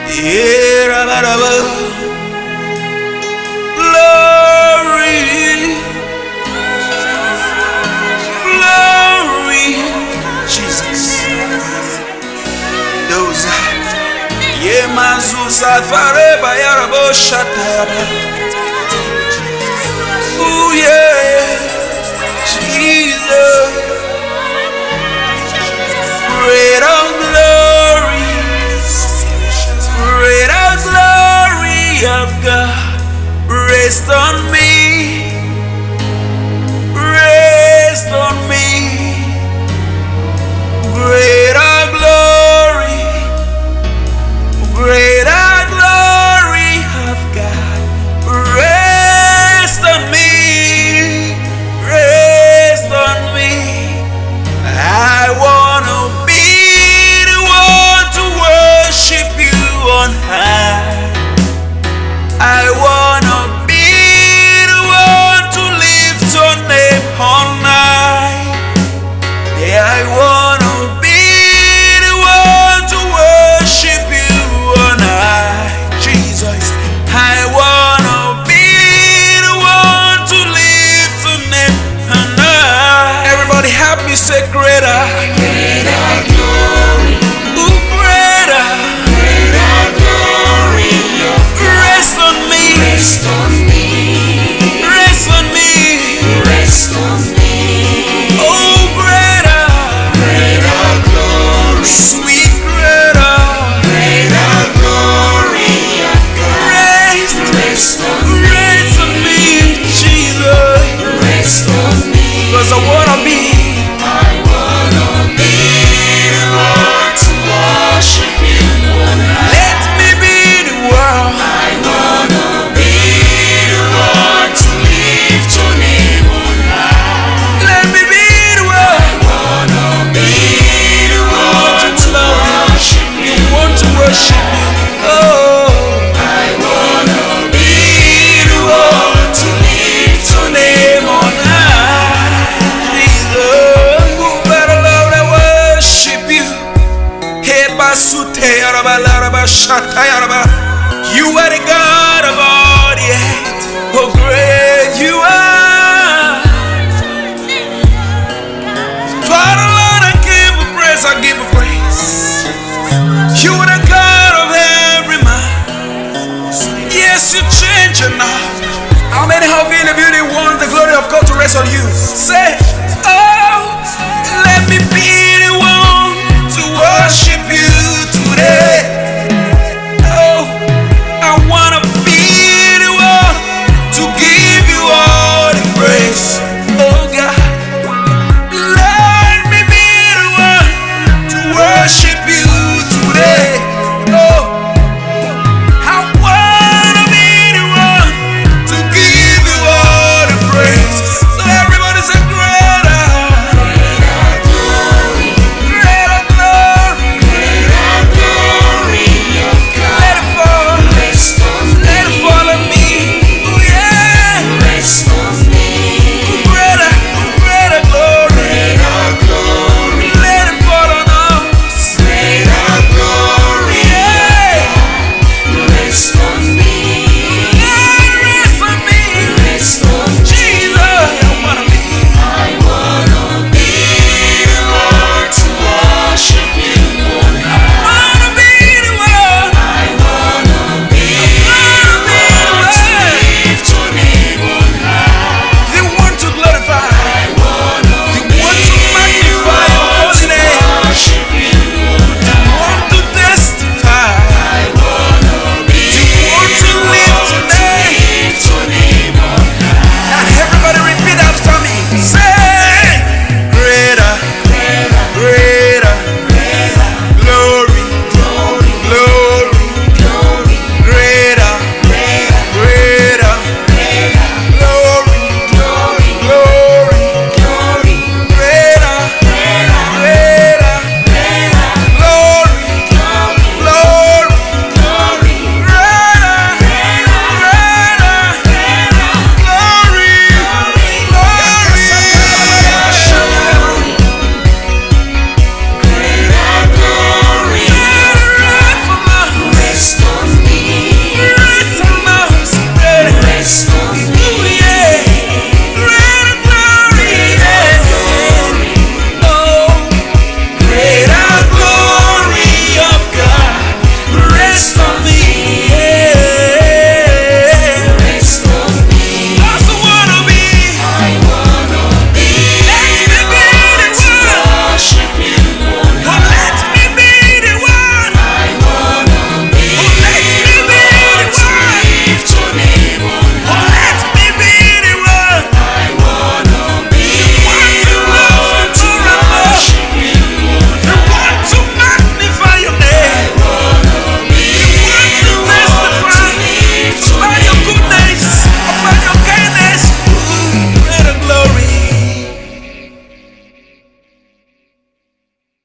Glory, glory, Jesus. Those Yemazusa Fareba Yarabo Shatayaba. Oh yeah, Jesus. Greater glory, greater glory of God, rest on me, rest on me. Greater glory, greater glory of God, rest on me, rest on me. I wanna be the one to worship you on high. I wanna be the one to lift your name all night. Yeah, I wanna be the one to worship you on high, Jesus. I wanna be the one to lift your name on high. Everybody help me say greater. Greater glory, Ooh, greater. greater glory of God, Rest on me, rest on me, rest on me. rest on me. Oh, greater, Greater glory, sweet greater. greater glory of God, Rest, rest on me, rest on me, Jesus. rest on me. 'Cause I wanna be. I wanna be the one to worship you on high. Let me be the one. I wanna be the one to lift your name on high. Let me be the one. I wanna be the one to worship you. Want to worship you. Oh, I wanna be the one to lift your name on high. Jesus, who better love than worship you? Hey, basute yaraba laraba shata yaraba. You are the God of all the earth. Oh, great you are. Father, Lord, I give you praise. I give you praise. You are the God of every man. Yes, you change enough. How many of you in the beauty want the glory of God to rest on you? Say.